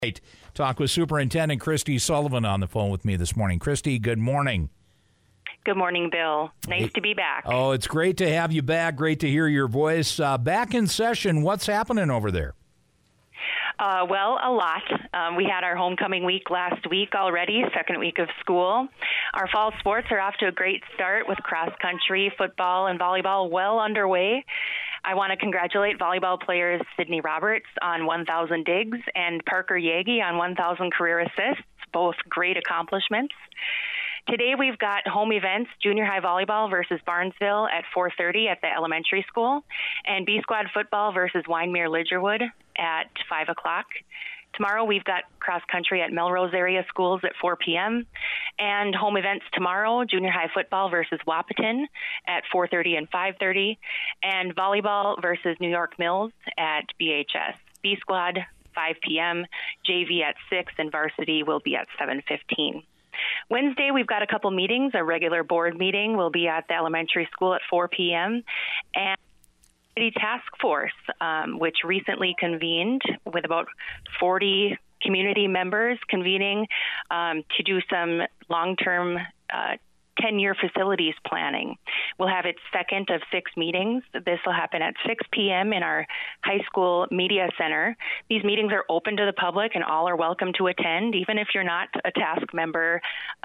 Right. Talk with Superintendent Christy Sullivan on the phone with me this morning. Christy, good morning. Good morning, Bill. Nice to be back. Oh, it's great to have you back. Great to hear your voice. Back in session. What's happening over there? Well, a lot. We had our homecoming week last week already, second week of school. Our fall sports are off to a great start with cross country, football, and volleyball well underway. I want to congratulate volleyball players Sydney Roberts on 1,000 digs and Parker Yagi on 1,000 career assists, both great accomplishments. Today we've got home events, junior high volleyball versus Barnesville at 4:30 at the elementary school, and B Squad football versus Wyndmere Lidgerwood at 5 o'clock. Tomorrow we've got cross country at Melrose area schools at 4 p.m. and home events tomorrow, junior high football versus Wahpeton at 4:30 and 5:30, and volleyball versus New York Mills at BHS. B Squad 5 p.m., JV at 6, and varsity will be at 7:15. Wednesday, we've got a couple meetings. A regular board meeting will be at the elementary school at 4 p.m. and the task force, which recently convened with about 40 community members convening to do some long-term 10-year facilities planning. We'll have its second of 6 meetings. This will happen at 6 p.m. in our high school media center. These meetings are open to the public and all are welcome to attend. Even if you're not a task member,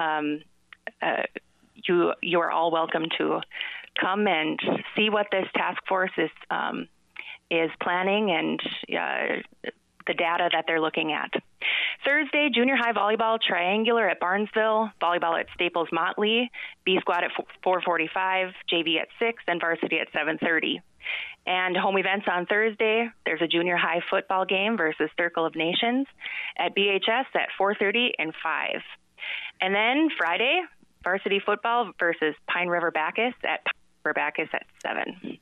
you are all welcome to come and see what this task force is planning and the data that they're looking at. Thursday, junior high volleyball triangular at Barnesville, volleyball at Staples Motley, B Squad at 4:45, JV at 6, and varsity at 7:30. And home events on Thursday, there's a junior high football game versus Circle of Nations at BHS at 4:30 and 5. And then Friday, varsity football versus Pine River Bacchus at Pine River Bacchus at 7.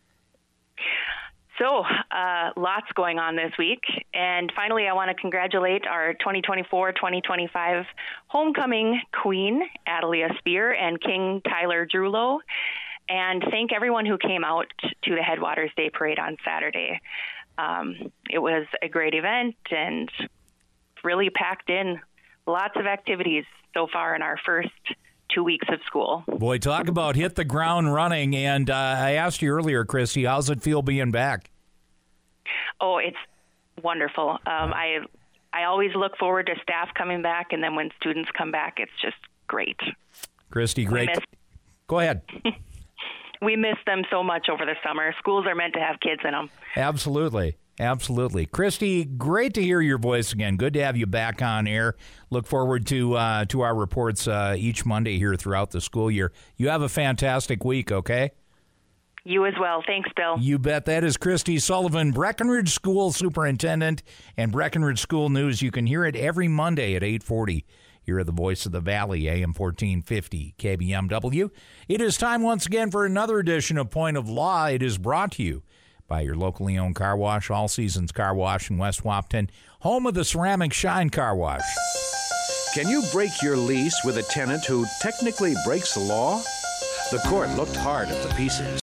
So, lots going on this week. And finally, I want to congratulate our 2024-2025 homecoming queen, Adelia Spear, and King Tyler Drulow, and thank everyone who came out to the Headwaters Day Parade on Saturday. It was a great event and really packed in lots of activities so far in our first 2 weeks of school. Boy, talk about hit the ground running. And I asked you earlier, Christy, how's it feel being back? Oh, it's wonderful. I always look forward to staff coming back, and then when students come back, it's just great. Christy, great. Go ahead. We miss them so much over the summer. Schools are meant to have kids in them. Absolutely. Absolutely. Christy, great to hear your voice again. Good to have you back on air. Look forward to our reports each Monday here throughout the school year. You have a fantastic week, okay? You as well. Thanks, Bill. You bet. That is Christy Sullivan, Breckenridge School Superintendent, and Breckenridge School News. You can hear it every Monday at 8:40. Here at the Voice of the Valley, AM 1450 KBMW. It is time once again for another edition of Point of Law. It is brought to you by your locally owned car wash, All Seasons Car Wash in West Wahpeton, home of the Ceramic Shine Car Wash. Can you break your lease with a tenant who technically breaks the law? The court looked hard at the pieces.